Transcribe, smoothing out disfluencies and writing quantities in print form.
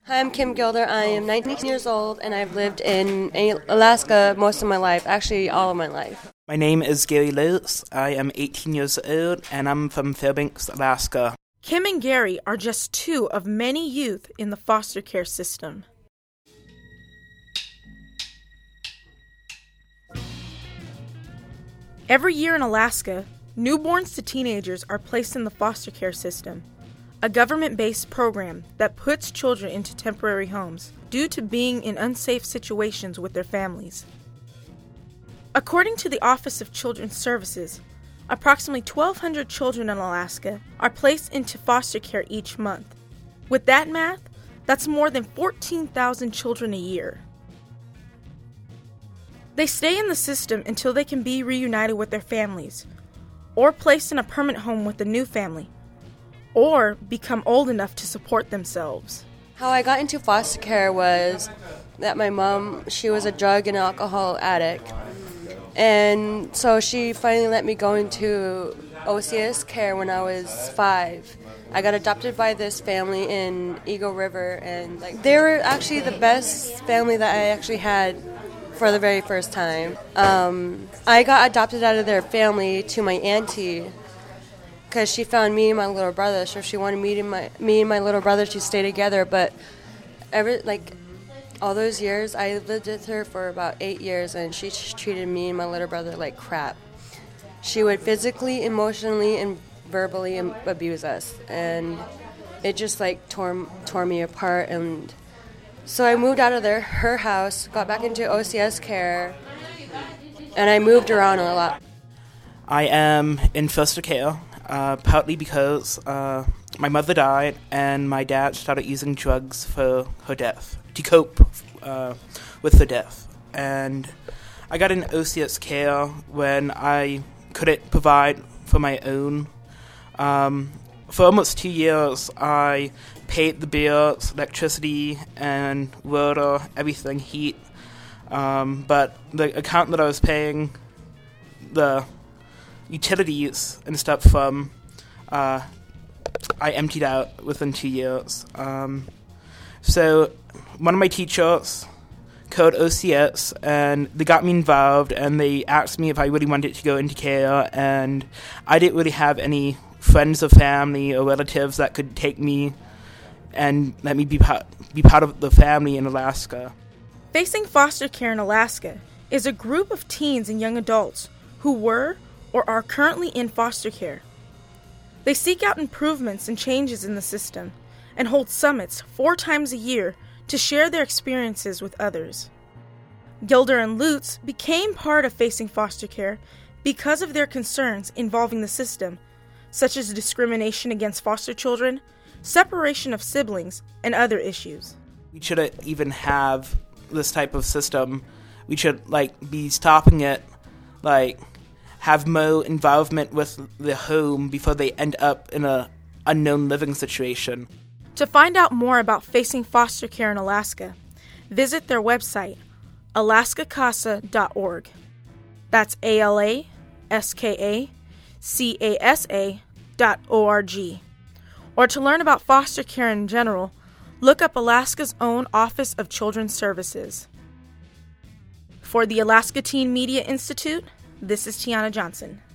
Hi, I'm Kim Gilder. I am 19 years old, and I've lived in Alaska most of my life, actually all of my life. My name is Gary Lutz. I am 18 years old, and I'm from Fairbanks, Alaska. Kim and Gary are just two of many youth in the foster care system. Every year in Alaska, newborns to teenagers are placed in the foster care system, a government-based program that puts children into temporary homes due to being in unsafe situations with their families. According to the Office of Children's Services, approximately 1,200 children in Alaska are placed into foster care each month. With that math, that's more than 14,000 children a year. They stay in the system until they can be reunited with their families, or placed in a permanent home with a new family, or become old enough to support themselves. How I got into foster care was that my mom, she was a drug and alcohol addict. And so she finally let me go into OCS care when I was 5. I got adopted by this family in Eagle River, and they were actually the best family that I actually had for the very first time. I got adopted out of their family to my auntie because she found me and my little brother, so she wanted me and my little brother to stay together. But all those years, I lived with her for about 8 years, and she treated me and my little brother like crap. She would physically, emotionally, and verbally abuse us, and it just tore me apart. And so I moved out of her house, got back into OCS care, and I moved around a lot. I am in foster care, partly because my mother died and my dad started using drugs for her death, to cope with her death. And I got in OCS care when I couldn't provide for my own. For almost 2 years, I paid the bills, electricity, and water, everything, heat. But the account that I was paying the utilities and stuff from, I emptied out within 2 years. So one of my teachers called OCS, and they got me involved, and they asked me if I really wanted to go into care, and I didn't really have any friends or family or relatives that could take me and let me be part of the family in Alaska. Facing Foster Care in Alaska is a group of teens and young adults who were or are currently in foster care. They seek out improvements and changes in the system and hold summits 4 times a year to share their experiences with others. Gilder and Lutz became part of Facing Foster Care because of their concerns involving the system, such as discrimination against foster children, separation of siblings, and other issues. We shouldn't even have this type of system. We should be stopping it, have more involvement with the home before they end up in a unknown living situation. To find out more about Facing Foster Care in Alaska, visit their website, alaskacasa.org. That's alaskacasa.org. Or to learn about foster care in general, look up Alaska's own Office of Children's Services. For the Alaska Teen Media Institute, this is Tiana Johnson.